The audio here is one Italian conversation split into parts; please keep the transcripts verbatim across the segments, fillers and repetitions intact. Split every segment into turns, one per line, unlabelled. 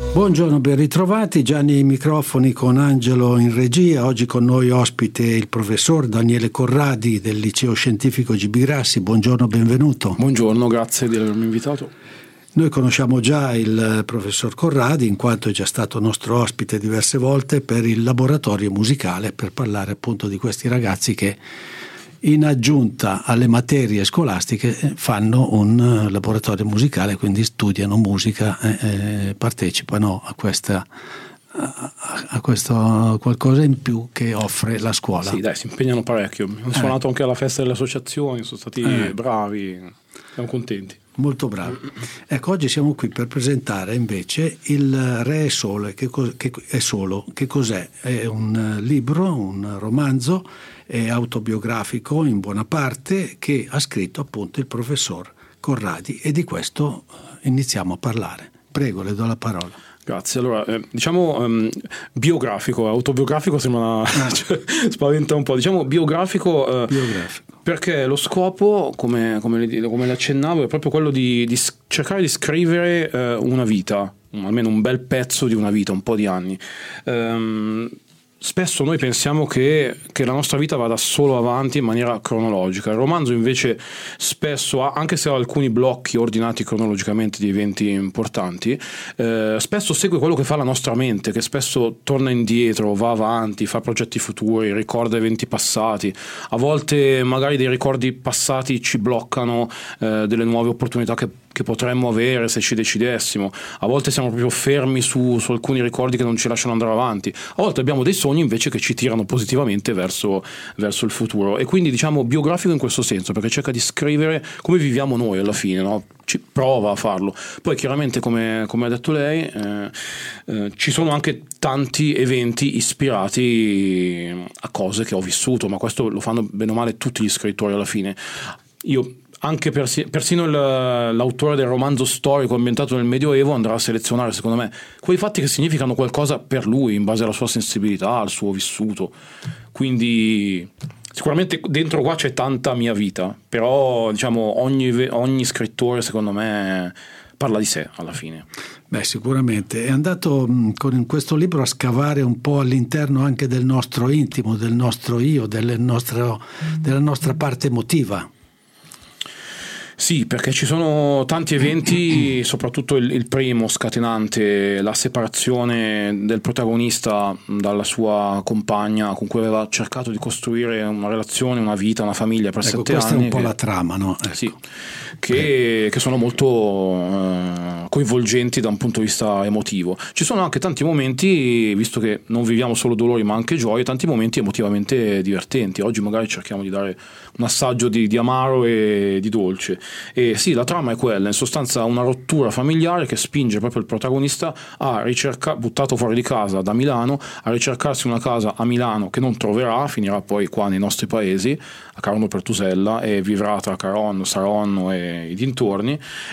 Buongiorno, ben ritrovati. Gianni ai microfoni con Angelo in regia. Oggi con noi ospite il professor Daniele Corradi del Liceo Scientifico G. B. Grassi. Buongiorno, benvenuto.
Buongiorno, grazie di avermi invitato.
Noi conosciamo già il professor Corradi in quanto è già stato nostro ospite diverse volte per il laboratorio musicale, per parlare appunto di questi ragazzi che in aggiunta alle materie scolastiche fanno un laboratorio musicale, quindi studiano musica e eh, partecipano a questa a, a questo qualcosa in più che offre la scuola.
Sì, dai, si impegnano parecchio. Hanno suonato eh. anche alla festa delle associazioni, sono stati eh. bravi, siamo contenti.
Molto bravi. Ecco, oggi siamo qui per presentare invece Il Re è Solo. Che, co- che è solo. Che cos'è? È un libro, un romanzo è autobiografico in buona parte che ha scritto appunto il professor Corradi e di questo iniziamo a parlare. Prego, le do la parola.
Grazie. Allora, eh, diciamo um, biografico, autobiografico sembra ah. cioè, spaventa un po'. Diciamo biografico, eh,
biografico.
Perché lo scopo, come, come, le, come le accennavo, è proprio quello di, di cercare di scrivere eh, una vita, almeno un bel pezzo di una vita, un po' di anni. Um, Spesso noi pensiamo che, che la nostra vita vada solo avanti in maniera cronologica. Il romanzo invece spesso, ha, anche se ha alcuni blocchi ordinati cronologicamente di eventi importanti, eh, spesso segue quello che fa la nostra mente, che spesso torna indietro, va avanti, fa progetti futuri, ricorda eventi passati. A volte magari dei ricordi passati ci bloccano eh, delle nuove opportunità che che potremmo avere se ci decidessimo. A volte siamo proprio fermi su, su alcuni ricordi che non ci lasciano andare avanti. A volte abbiamo dei sogni invece che ci tirano positivamente verso, verso il futuro. E quindi diciamo biografico in questo senso, perché cerca di scrivere come viviamo noi alla fine, no? Ci prova a farlo. Poi chiaramente, come, come ha detto lei, eh, eh, ci sono anche tanti eventi ispirati a cose che ho vissuto, ma questo lo fanno bene o male tutti gli scrittori alla fine. Io anche persi- persino il, l'autore del romanzo storico ambientato nel Medioevo andrà a selezionare, secondo me, quei fatti che significano qualcosa per lui in base alla sua sensibilità, al suo vissuto. Quindi sicuramente dentro qua c'è tanta mia vita, però diciamo ogni, ogni scrittore secondo me parla di sé alla fine.
Beh, sicuramente è andato mh, con questo libro a scavare un po' all'interno anche del nostro intimo, del nostro io, delle nostre, della nostra parte emotiva.
Sì, perché ci sono tanti eventi, soprattutto il, il primo scatenante, la separazione del protagonista dalla sua compagna con cui aveva cercato di costruire una relazione, una vita, una famiglia per
ecco,
sette
questa
anni.
Questa è un po'
che,
la trama, no? Ecco.
Sì, che, che sono molto eh, coinvolgenti da un punto di vista emotivo. Ci sono anche tanti momenti, visto che non viviamo solo dolori ma anche gioie, tanti momenti emotivamente divertenti. Oggi magari cerchiamo di dare un assaggio di, di amaro e di dolce. E sì, la trama è quella, in sostanza una rottura familiare che spinge proprio il protagonista a ricercare, buttato fuori di casa da Milano, a ricercarsi una casa a Milano che non troverà, finirà poi qua nei nostri paesi, a Caronno Pertusella, e vivrà tra Caronno, Saronno e i dintorni,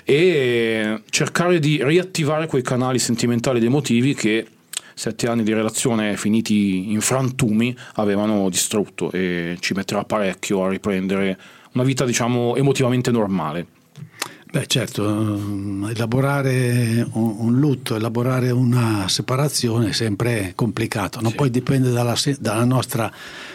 e cercare di riattivare quei canali sentimentali ed emotivi che sette anni di relazione finiti in frantumi avevano distrutto, e ci metterà parecchio a riprendere una vita diciamo emotivamente normale.
Beh, certo, elaborare un, un lutto, elaborare una separazione è sempre complicato, no? Sì. Poi dipende dalla, dalla nostra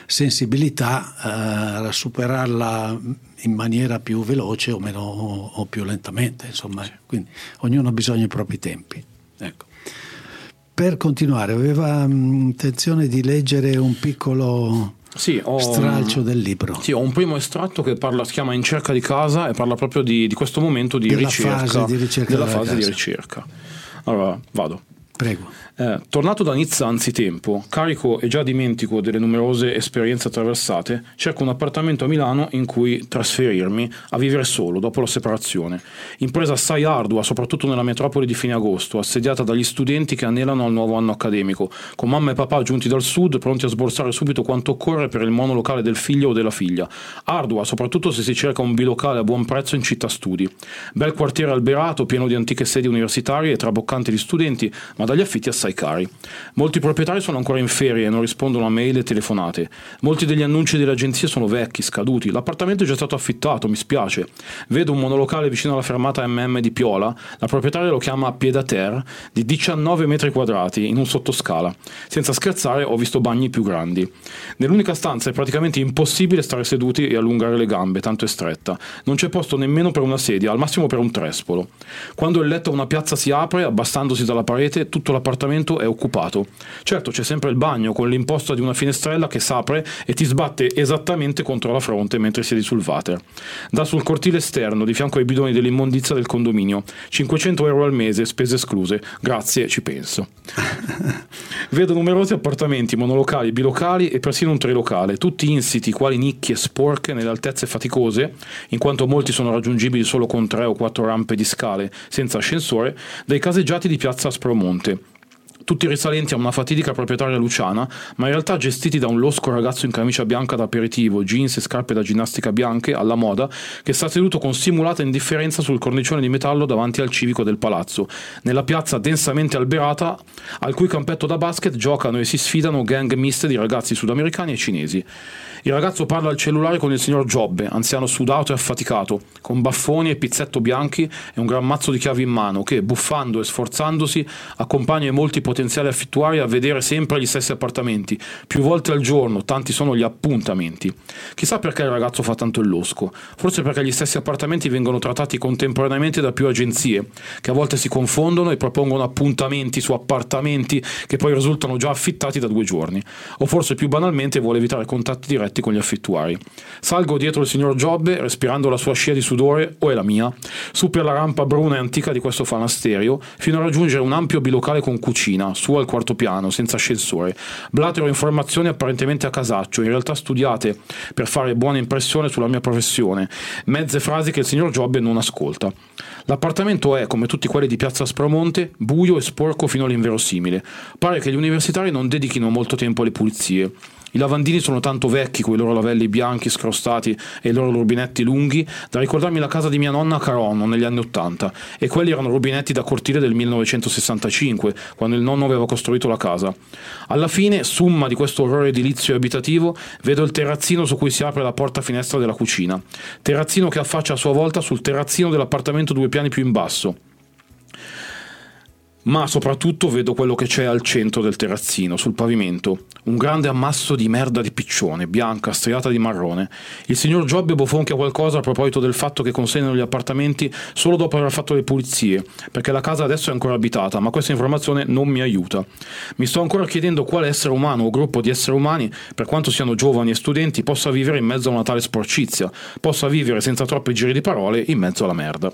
sensibilità eh, superarla in maniera più veloce o meno o più lentamente, insomma, sì. Quindi ognuno ha bisogno dei propri tempi. Ecco. Per continuare, aveva mh, intenzione di leggere un piccolo
Sì, ho,
stralcio del libro.
Sì, ho un primo estratto che parla, si chiama In cerca di casa, e parla proprio di, di questo momento di
della
ricerca,
fase di ricerca
della
della
fase
casa.
di ricerca. Allora, vado.
Prego.
Eh, tornato da Nizza anzitempo, carico e già dimentico delle numerose esperienze attraversate, cerco un appartamento a Milano in cui trasferirmi a vivere solo dopo la separazione. Impresa assai ardua, soprattutto nella metropoli di fine agosto, assediata dagli studenti che anelano al nuovo anno accademico, con mamma e papà giunti dal sud, pronti a sborsare subito quanto occorre per il monolocale del figlio o della figlia. Ardua, soprattutto se si cerca un bilocale a buon prezzo in città studi. Bel quartiere alberato, pieno di antiche sedi universitarie e traboccanti di studenti, ma dagli affitti assai cari. Molti proprietari sono ancora in ferie e non rispondono a mail e telefonate. Molti degli annunci delle agenzie sono vecchi, scaduti. L'appartamento è già stato affittato, mi spiace. Vedo un monolocale vicino alla fermata M M di Piola, la proprietaria lo chiama pied à terre, di diciannove metri quadrati in un sottoscala. Senza scherzare, ho visto bagni più grandi. Nell'unica stanza è praticamente impossibile stare seduti e allungare le gambe, tanto è stretta. Non c'è posto nemmeno per una sedia, al massimo per un trespolo. Quando il letto a una piazza si apre, abbassandosi dalla parete, tutto l'appartamento è occupato. Certo, c'è sempre il bagno con l'imposta di una finestrella che s'apre e ti sbatte esattamente contro la fronte mentre siedi sul water. Da sul cortile esterno, di fianco ai bidoni dell'immondizia del condominio. cinquecento euro al mese, spese escluse. Grazie, ci penso. Vedo numerosi appartamenti, monolocali, bilocali e persino un trilocale, tutti insiti quali nicchie sporche nelle altezze faticose, in quanto molti sono raggiungibili solo con tre o quattro rampe di scale senza ascensore, dai caseggiati di piazza Aspromonte. Tutti risalenti a una fatidica proprietaria luciana, ma in realtà gestiti da un losco ragazzo in camicia bianca da aperitivo, jeans e scarpe da ginnastica bianche, alla moda, che sta seduto con simulata indifferenza sul cornicione di metallo davanti al civico del palazzo, nella piazza densamente alberata, al cui campetto da basket giocano e si sfidano gang miste di ragazzi sudamericani e cinesi. Il ragazzo parla al cellulare con il signor Giobbe, anziano sudato e affaticato, con baffoni e pizzetto bianchi e un gran mazzo di chiavi in mano, che, buffando e sforzandosi, accompagna i molti potenziali affittuari a vedere sempre gli stessi appartamenti, più volte al giorno, tanti sono gli appuntamenti. Chissà perché il ragazzo fa tanto il losco, forse perché gli stessi appartamenti vengono trattati contemporaneamente da più agenzie, che a volte si confondono e propongono appuntamenti su appartamenti che poi risultano già affittati da due giorni, o forse più banalmente vuole evitare contatti diretti con gli affittuari. Salgo dietro il signor Giobbe, respirando la sua scia di sudore, o è la mia, su per la rampa bruna e antica di questo fanasterio, fino a raggiungere un ampio bilocale con cucina, su al quarto piano, senza ascensore. Blatero informazioni apparentemente a casaccio, in realtà studiate per fare buona impressione sulla mia professione, mezze frasi che il signor Giobbe non ascolta. L'appartamento è, come tutti quelli di piazza Aspromonte, buio e sporco fino all'inverosimile. Pare che gli universitari non dedichino molto tempo alle pulizie. I lavandini sono tanto vecchi, coi loro lavelli bianchi scrostati e i loro rubinetti lunghi, da ricordarmi la casa di mia nonna a Caronno negli anni Ottanta, e quelli erano rubinetti da cortile del millenovecentosessantacinque, quando il nonno aveva costruito la casa. Alla fine, summa di questo orrore edilizio e abitativo, vedo il terrazzino su cui si apre la porta finestra della cucina. Terrazzino che affaccia a sua volta sul terrazzino dell'appartamento due piani più in basso. Ma soprattutto vedo quello che c'è al centro del terrazzino, sul pavimento. Un grande ammasso di merda di piccione, bianca, striata di marrone. Il signor Giobbe bofonchia qualcosa a proposito del fatto che consegnano gli appartamenti solo dopo aver fatto le pulizie, perché la casa adesso è ancora abitata, ma questa informazione non mi aiuta. Mi sto ancora chiedendo quale essere umano o gruppo di esseri umani, per quanto siano giovani e studenti, possa vivere in mezzo a una tale sporcizia, possa vivere senza troppi giri di parole in mezzo alla merda.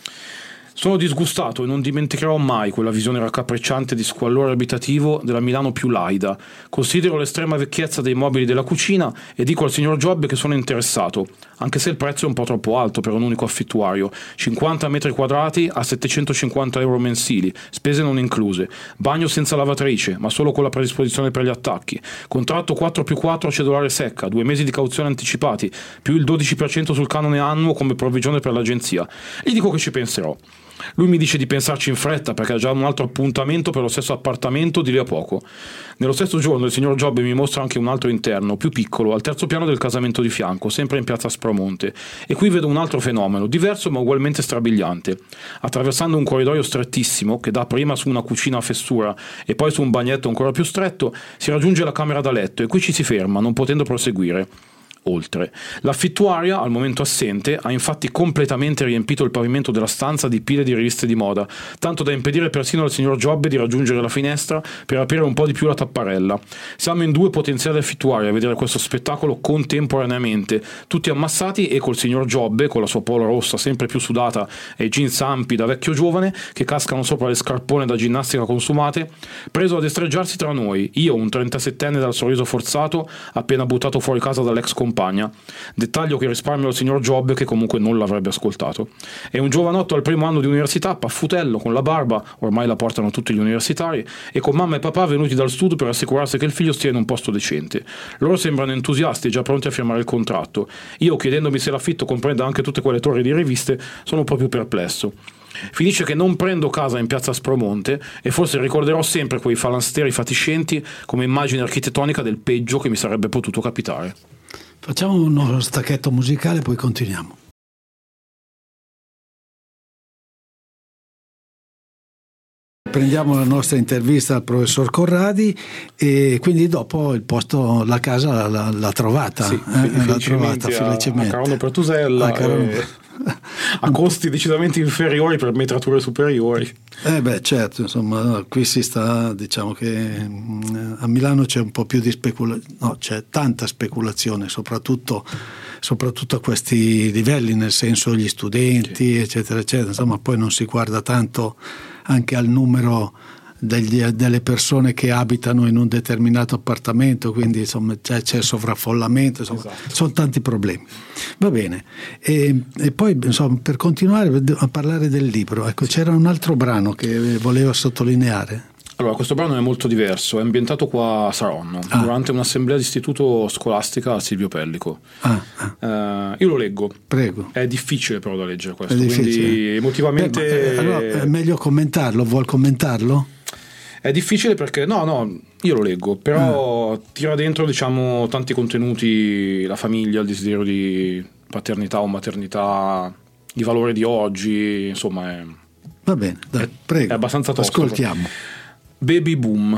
Sono disgustato e non dimenticherò mai quella visione raccapricciante di squallore abitativo della Milano più laida. Considero l'estrema vecchiezza dei mobili della cucina e dico al signor Giobbe che sono interessato, anche se il prezzo è un po' troppo alto per un unico affittuario. cinquanta metri quadrati a settecentocinquanta euro mensili, spese non incluse, bagno senza lavatrice, ma solo con la predisposizione per gli attacchi, contratto quattro più quattro a cedolare secca, due mesi di cauzione anticipati, più il dodici per cento sul canone annuo come provvigione per l'agenzia. Gli dico che ci penserò. Lui mi dice di pensarci in fretta perché ha già un altro appuntamento per lo stesso appartamento di lì a poco. Nello stesso giorno il signor Giobbe mi mostra anche un altro interno, più piccolo, al terzo piano del casamento di fianco, sempre in piazza Aspromonte. E qui vedo un altro fenomeno, diverso ma ugualmente strabiliante. Attraversando un corridoio strettissimo, che dà prima su una cucina a fessura e poi su un bagnetto ancora più stretto, si raggiunge la camera da letto e qui ci si ferma, non potendo proseguire. Oltre. L'affittuaria, al momento assente, ha infatti completamente riempito il pavimento della stanza di pile di riviste di moda, tanto da impedire persino al signor Giobbe di raggiungere la finestra per aprire un po' di più la tapparella. Siamo in due potenziali affittuari a vedere questo spettacolo contemporaneamente, tutti ammassati e col signor Giobbe, con la sua polo rossa sempre più sudata e jeans ampi da vecchio giovane, che cascano sopra le scarpone da ginnastica consumate, preso a destreggiarsi tra noi, io un trentasettenne dal sorriso forzato, appena buttato fuori casa dall'ex compagno. Dettaglio che risparmio al signor Giobbe, che comunque non l'avrebbe ascoltato. È un giovanotto al primo anno di università, paffutello, con la barba, ormai la portano tutti gli universitari, e con mamma e papà venuti dal studio per assicurarsi che il figlio stia in un posto decente. Loro sembrano entusiasti e già pronti a firmare il contratto. Io, chiedendomi se l'affitto comprenda anche tutte quelle torri di riviste, sono un po' più perplesso. Finisce che non prendo casa in piazza Aspromonte e forse ricorderò sempre quei falansteri fatiscenti come immagine architettonica del peggio che mi sarebbe potuto capitare.
Facciamo uno stacchetto musicale, poi continuiamo. Prendiamo la nostra intervista al professor Corradi e quindi dopo il posto, la casa l'ha, l'ha trovata,
sì,
eh, l'ha trovata
a,
felicemente
a Carano Pertusella, a, Carano... E... a costi decisamente inferiori per metrature superiori.
Eh beh, certo, insomma, qui si sta, diciamo che a Milano c'è un po' più di speculazione, no, c'è tanta speculazione, soprattutto soprattutto a questi livelli, nel senso gli studenti, sì, eccetera, eccetera. Insomma, poi non si guarda tanto anche al numero degli, delle persone che abitano in un determinato appartamento, quindi insomma c'è, c'è sovraffollamento, insomma, esatto, sono tanti problemi. Va bene, e, e poi insomma, per continuare a parlare del libro, ecco, c'era un altro brano che voleva sottolineare.
Allora, questo brano è molto diverso, è ambientato qua a Saronno, ah. durante un'assemblea di istituto scolastica a Silvio Pellico. Ah, ah. Uh, io lo leggo.
Prego.
È difficile però da leggere questo, quindi emotivamente...
Beh, allora è meglio commentarlo, vuol commentarlo?
È difficile perché, no, no, io lo leggo, però ah. tira dentro, diciamo, tanti contenuti, la famiglia, il desiderio di paternità o maternità, i valori di oggi, insomma è...
Va bene, dai, prego,
è abbastanza tosto.
Ascoltiamo.
Baby boom.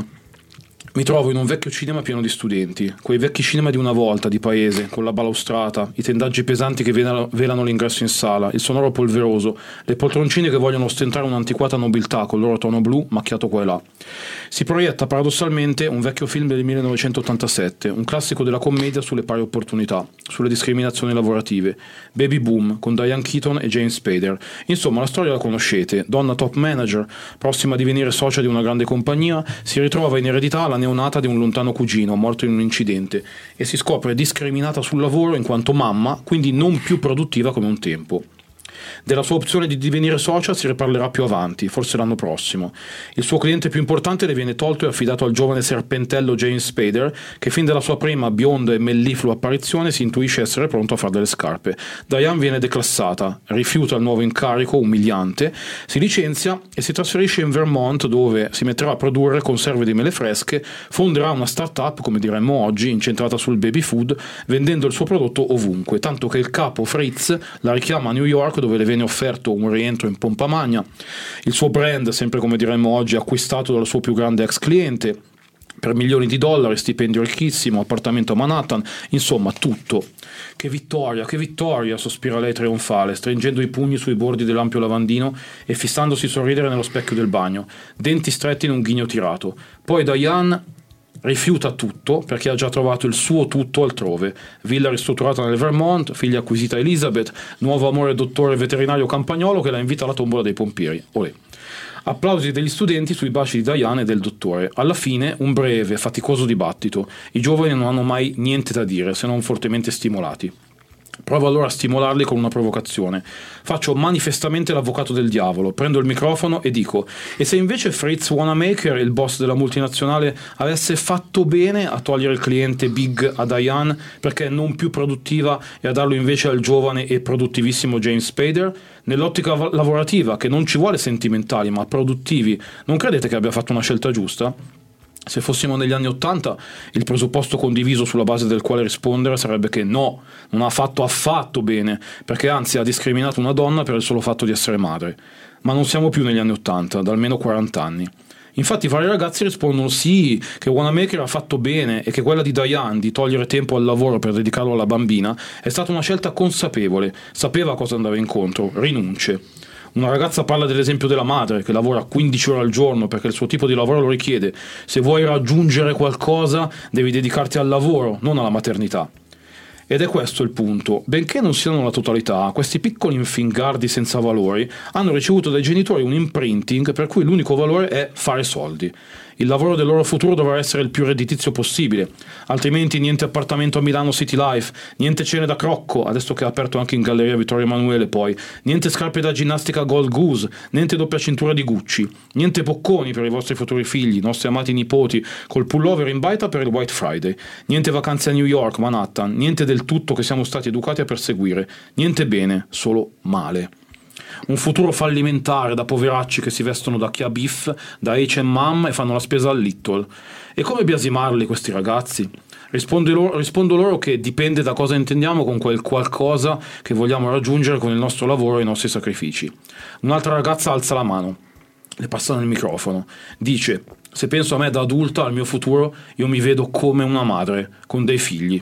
Mi trovo in un vecchio cinema pieno di studenti, quei vecchi cinema di una volta, di paese, con la balaustrata, i tendaggi pesanti che velano, velano l'ingresso in sala, il sonoro polveroso, le poltroncine che vogliono ostentare un'antiquata nobiltà col loro tono blu macchiato qua e là. Si proietta paradossalmente un vecchio film del millenovecentottantasette, un classico della commedia sulle pari opportunità, sulle discriminazioni lavorative. Baby boom, con Diane Keaton e James Spader. Insomma, la storia la conoscete: donna top manager, prossima a divenire socia di una grande compagnia, si ritrova in eredità la neonata di un lontano cugino morto in un incidente e si scopre discriminata sul lavoro in quanto mamma, quindi non più produttiva come un tempo. Della sua opzione di divenire socia si riparlerà più avanti, forse l'anno prossimo. Il suo cliente più importante le viene tolto e affidato al giovane serpentello James Spader, che fin dalla sua prima bionda e melliflua apparizione si intuisce essere pronto a fare delle scarpe. Diane viene declassata, rifiuta il nuovo incarico umiliante, si licenzia e si trasferisce in Vermont, dove si metterà a produrre conserve di mele fresche, fonderà una start-up, come diremmo oggi, incentrata sul baby food, vendendo il suo prodotto ovunque, tanto che il capo Fritz la richiama a New York, dove le viene offerto un rientro in pompa magna. Il suo brand, sempre come diremmo oggi, acquistato dal suo più grande ex cliente per milioni di dollari, stipendio ricchissimo, appartamento a Manhattan, insomma tutto. Che vittoria, che vittoria, sospira lei trionfale, stringendo i pugni sui bordi dell'ampio lavandino e fissandosi sorridere nello specchio del bagno, denti stretti in un ghigno tirato. Poi Diane rifiuta tutto perché ha già trovato il suo tutto altrove: villa ristrutturata nel Vermont, figlia acquisita Elizabeth, nuovo amore dottore veterinario campagnolo che la invita alla tombola dei pompieri. Olè. Applausi degli studenti sui baci di Diane e del dottore. Alla fine un breve, faticoso dibattito. I giovani non hanno mai niente da dire se non fortemente stimolati. Provo allora a stimolarli con una provocazione. Faccio manifestamente l'avvocato del diavolo, prendo il microfono e dico: e se invece Fritz Wanamaker, il boss della multinazionale, avesse fatto bene a togliere il cliente big a Diane perché è non più produttiva e a darlo invece al giovane e produttivissimo James Spader? Nell'ottica lavorativa, che non ci vuole sentimentali ma produttivi, non credete che abbia fatto una scelta giusta? Se fossimo negli anni Ottanta, il presupposto condiviso sulla base del quale rispondere sarebbe che no, non ha fatto affatto bene, perché anzi ha discriminato una donna per il solo fatto di essere madre. Ma non siamo più negli anni Ottanta, da almeno quaranta anni. Infatti vari ragazzi rispondono sì, che Wanamaker ha fatto bene e che quella di Diane di togliere tempo al lavoro per dedicarlo alla bambina è stata una scelta consapevole, sapeva a cosa andava incontro, rinunce. Una ragazza parla dell'esempio della madre che lavora quindici ore al giorno perché il suo tipo di lavoro lo richiede. Se vuoi raggiungere qualcosa devi dedicarti al lavoro, non alla maternità. Ed è questo il punto: benché non siano la totalità, questi piccoli infingardi senza valori hanno ricevuto dai genitori un imprinting per cui l'unico valore è fare soldi. Il lavoro del loro futuro dovrà essere il più redditizio possibile, altrimenti niente appartamento a Milano City Life, niente cene da Crocco, adesso che è aperto anche in Galleria Vittorio Emanuele, poi niente scarpe da ginnastica Gold Goose, niente doppia cintura di Gucci, niente bocconi per i vostri futuri figli, nostri amati nipoti, col pullover in baita per il White Friday, niente vacanze a New York, Manhattan, niente del tutto che siamo stati educati a perseguire, niente bene, solo male. Un futuro fallimentare da poveracci che si vestono da Kia Beef, da H and M e fanno la spesa al Lidl. E come biasimarli questi ragazzi? Rispondo loro, rispondo loro che dipende da cosa intendiamo con quel qualcosa che vogliamo raggiungere con il nostro lavoro e i nostri sacrifici. Un'altra ragazza alza la mano, le passano il microfono, dice: se penso a me da adulta, al mio futuro, io mi vedo come una madre con dei figli.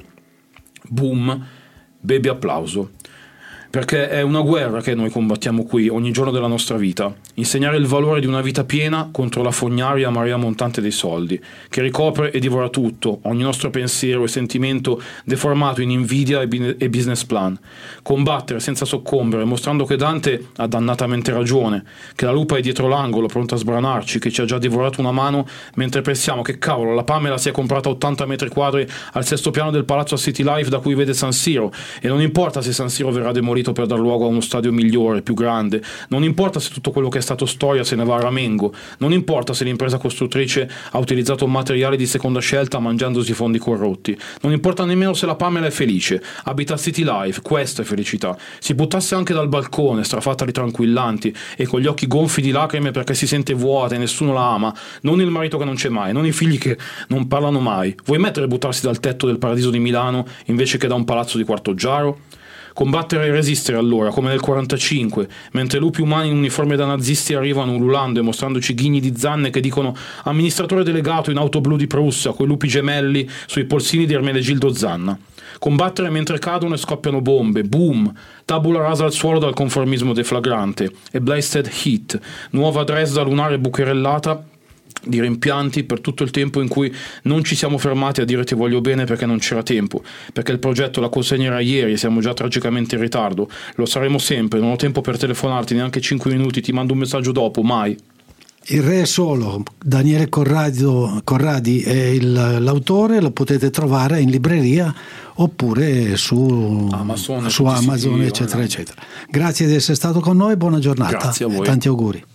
Boom, baby applauso. Perché è una guerra che noi combattiamo qui ogni giorno della nostra vita. Insegnare il valore di una vita piena contro la fognaria marea montante dei soldi, che ricopre e divora tutto, ogni nostro pensiero e sentimento deformato in invidia e business plan. Combattere senza soccombere, mostrando che Dante ha dannatamente ragione, che la lupa è dietro l'angolo, pronta a sbranarci, che ci ha già divorato una mano, mentre pensiamo che cavolo, la Pamela si è comprata ottanta metri quadri al sesto piano del palazzo a City Life da cui vede San Siro, e non importa se San Siro verrà demolito per dar luogo a uno stadio migliore, più grande, non importa se tutto quello che è stato storia se ne va a ramengo, non importa se l'impresa costruttrice ha utilizzato materiali di seconda scelta mangiandosi fondi corrotti, non importa nemmeno se la Pamela è felice, abita City Life, questa è felicità. Si buttasse anche dal balcone, strafatta di tranquillanti e con gli occhi gonfi di lacrime perché si sente vuota e nessuno la ama, non il marito che non c'è mai, non i figli che non parlano mai. Vuoi mettere e buttarsi dal tetto del paradiso di Milano invece che da un palazzo di Quartoggiaro? Combattere e resistere allora, come nel quarantacinque, mentre lupi umani in uniforme da nazisti arrivano ululando e mostrandoci ghigni di zanne che dicono amministratore delegato in auto blu di Prussia, coi lupi gemelli sui polsini di Ermenegildo Zanna. Combattere mentre cadono e scoppiano bombe, boom, tabula rasa al suolo dal conformismo deflagrante, e blasted heat, nuova Dresda lunare bucherellata di rimpianti per tutto il tempo in cui non ci siamo fermati a dire ti voglio bene perché non c'era tempo, perché il progetto la consegnerà ieri e siamo già tragicamente in ritardo, lo saremo sempre, non ho tempo per telefonarti neanche cinque minuti, ti mando un messaggio dopo, mai.
Il Re è solo, Daniele Corrado, Corradi è il, l'autore, lo potete trovare in libreria oppure su Amazon, su Amazon eccetera eccetera. Grazie di essere stato con noi, buona giornata.
Grazie a voi.
Tanti auguri.